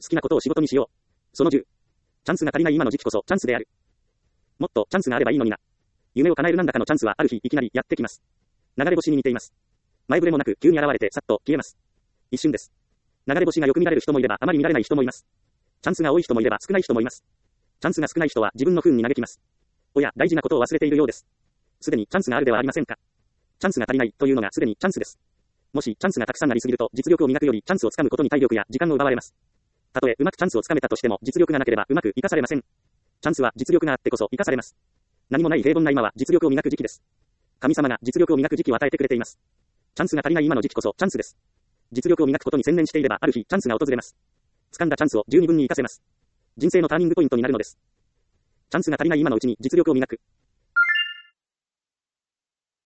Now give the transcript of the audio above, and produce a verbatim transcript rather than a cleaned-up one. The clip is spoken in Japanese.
好きなことを仕事にしよう。そのじゅう。チャンスが足りない今の時期こそチャンスである。もっとチャンスがあればいいのにな。夢を叶える何らかのチャンスはある日いきなりやってきます。流れ星に似ています。前触れもなく急に現れてさっと消えます。一瞬です。流れ星がよく見られる人もいればあまり見られない人もいます。チャンスが多い人もいれば少ない人もいます。チャンスが少ない人は自分の糞に嘆きます。おや、大事なことを忘れているようです。すでにチャンスがあるではありませんか。チャンスが足りないというのがすでにチャンスです。もしチャンスがたくさんありすぎると実力を磨くよりチャンスをつかむことに体力や時間を奪われます。たとえうまくチャンスをつかめたとしても実力がなければうまく活かされません。チャンスは実力があってこそ活かされます。何もない平凡な今は実力を磨く時期です。神様が実力を磨く時期を与えてくれています。チャンスが足りない今の時期こそチャンスです。実力を磨くことに専念していればある日チャンスが訪れます。掴んだチャンスを十二分に活かせます。人生のターニングポイントになるのです。チャンスが足りない今のうちに実力を磨く。